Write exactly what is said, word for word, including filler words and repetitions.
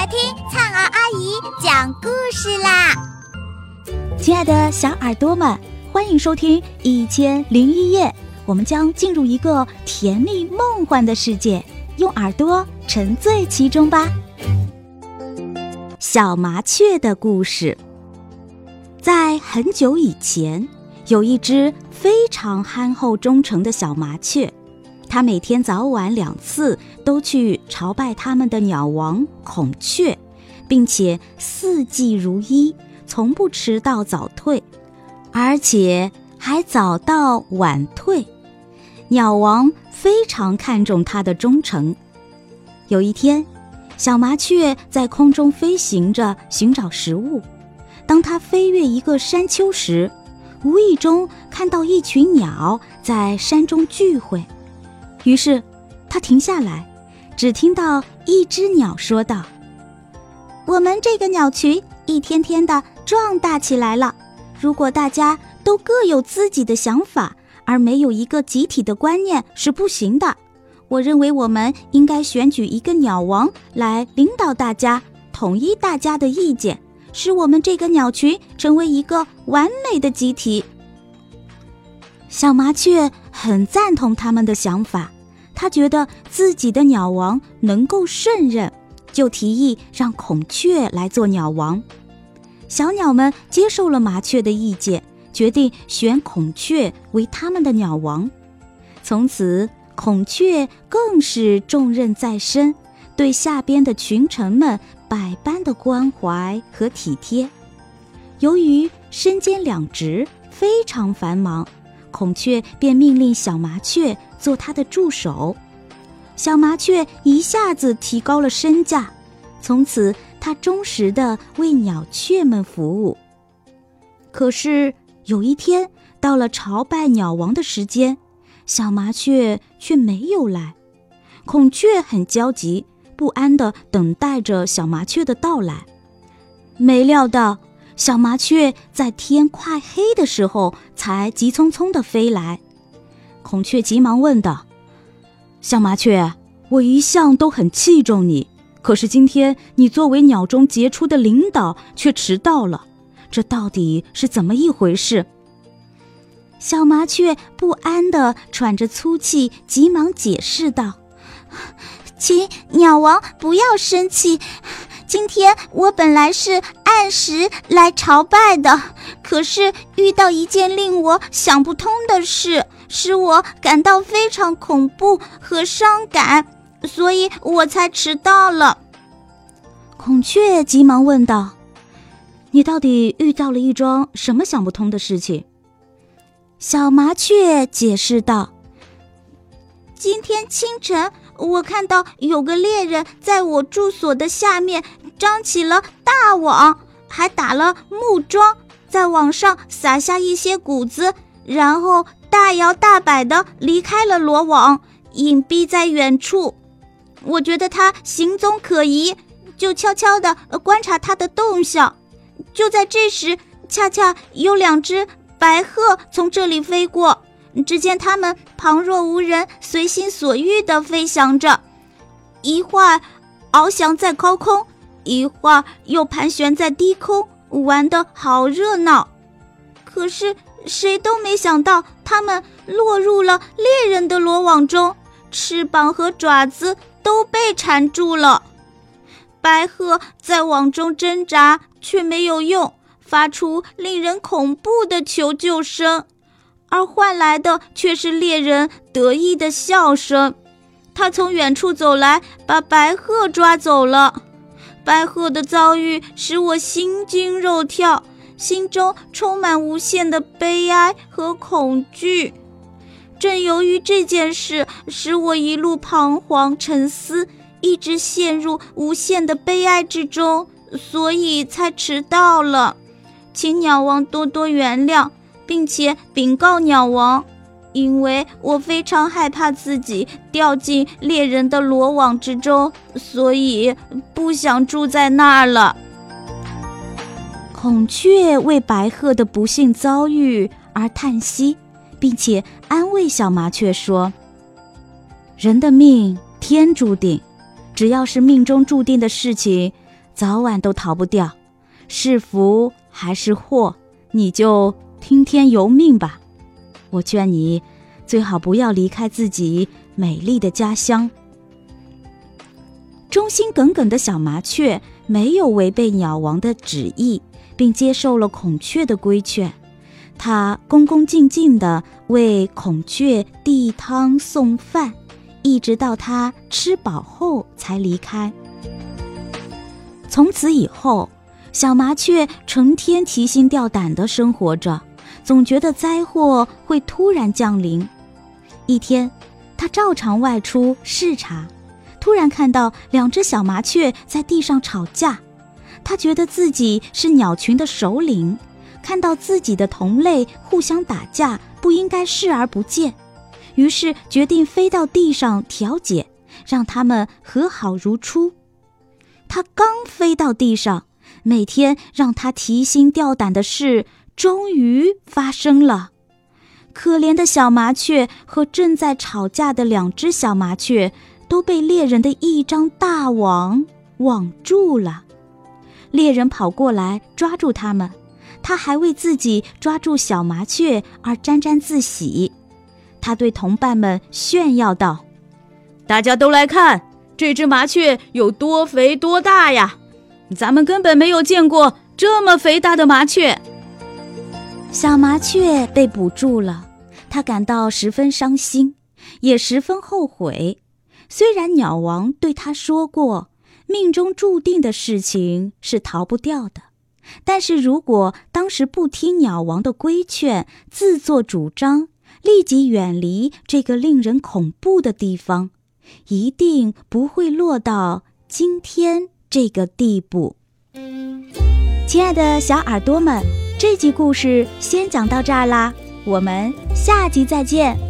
听灿儿阿姨讲故事啦！ 亲爱的小耳朵们，欢迎收听一千零一夜，我们将进入一个甜蜜梦幻的世界，用耳朵沉醉其中吧。小麻雀的故事。在很久以前，有一只非常憨厚忠诚的小麻雀，它每天早晚两次都去朝拜他们的鸟王孔雀，并且四季如一，从不迟到早退，而且还早到晚退。鸟王非常看重它的忠诚。有一天，小麻雀在空中飞行着寻找食物，当它飞越一个山丘时，无意中看到一群鸟在山中聚会，于是它停下来，只听到一只鸟说道：我们这个鸟群一天天的壮大起来了，如果大家都各有自己的想法，而没有一个集体的观念是不行的。我认为我们应该选举一个鸟王来领导大家，统一大家的意见，使我们这个鸟群成为一个完美的集体。小麻雀很赞同他们的想法，他觉得自己的鸟王能够胜任，就提议让孔雀来做鸟王。小鸟们接受了麻雀的意见，决定选孔雀为他们的鸟王。从此，孔雀更是重任在身，对下边的群臣们百般的关怀和体贴。由于身兼两职，非常繁忙，孔雀便命令小麻雀做他的助手。小麻雀一下子提高了身价，从此他忠实地为鸟雀们服务。可是有一天，到了朝拜鸟王的时间，小麻雀却没有来。孔雀很焦急，不安地等待着小麻雀的到来。没料到，小麻雀在天快黑的时候才急匆匆地飞来。孔雀急忙问道：小麻雀，我一向都很器重你，可是今天你作为鸟中杰出的领导却迟到了，这到底是怎么一回事？小麻雀不安地喘着粗气，急忙解释道：请鸟王不要生气，今天我本来是按时来朝拜的，可是遇到一件令我想不通的事，使我感到非常恐怖和伤感，所以我才迟到了。孔雀急忙问道：你到底遇到了一桩什么想不通的事情？小麻雀解释道：今天清晨，我看到有个猎人在我住所的下面张起了大网，还打了木桩，在网上撒下一些谷子，然后大摇大摆地离开了罗网，隐蔽在远处。我觉得他行踪可疑，就悄悄地观察他的动向。就在这时，恰恰有两只白鹤从这里飞过，只见它们旁若无人，随心所欲地飞翔着，一会儿翱翔在高空，一会儿又盘旋在低空，玩得好热闹。可是谁都没想到，它们落入了猎人的罗网中，翅膀和爪子都被缠住了。白鹤在网中挣扎，却没有用，发出令人恐怖的求救声，而换来的却是猎人得意的笑声。他从远处走来，把白鹤抓走了。白鹤的遭遇使我心惊肉跳，心中充满无限的悲哀和恐惧。正由于这件事使我一路彷徨沉思，一直陷入无限的悲哀之中，所以才迟到了。请鸟王多多原谅，并且禀告鸟王，因为我非常害怕自己掉进猎人的罗网之中，所以不想住在那儿了。孔雀为白鹤的不幸遭遇而叹息，并且安慰小麻雀说：人的命天注定，只要是命中注定的事情， 早晚都逃不掉，是福还是祸，你就听天由命吧。我劝你最好不要离开自己美丽的家乡。忠心耿耿的小麻雀没有违背鸟王的旨意，并接受了孔雀的规劝。它恭恭敬敬地为孔雀递汤送饭，一直到它吃饱后才离开。从此以后，小麻雀成天提心吊胆地生活着，总觉得灾祸会突然降临。一天，它照常外出视察，突然看到两只小麻雀在地上吵架。它觉得自己是鸟群的首领，看到自己的同类互相打架，不应该视而不见，于是决定飞到地上调解，让他们和好如初。他刚飞到地上，每天让他提心吊胆的事终于发生了。可怜的小麻雀和正在吵架的两只小麻雀都被猎人的一张大网网住了。猎人跑过来抓住他们，他还为自己抓住小麻雀而沾沾自喜。他对同伴们炫耀道：大家都来看，这只麻雀有多肥多大呀！咱们根本没有见过这么肥大的麻雀。小麻雀被捕住了，他感到十分伤心，也十分后悔。虽然鸟王对他说过，命中注定的事情是逃不掉的，但是如果当时不听鸟王的规劝，自作主张，立即远离这个令人恐怖的地方，一定不会落到今天这个地步。亲爱的小耳朵们，这集故事先讲到这儿啦，我们下集再见。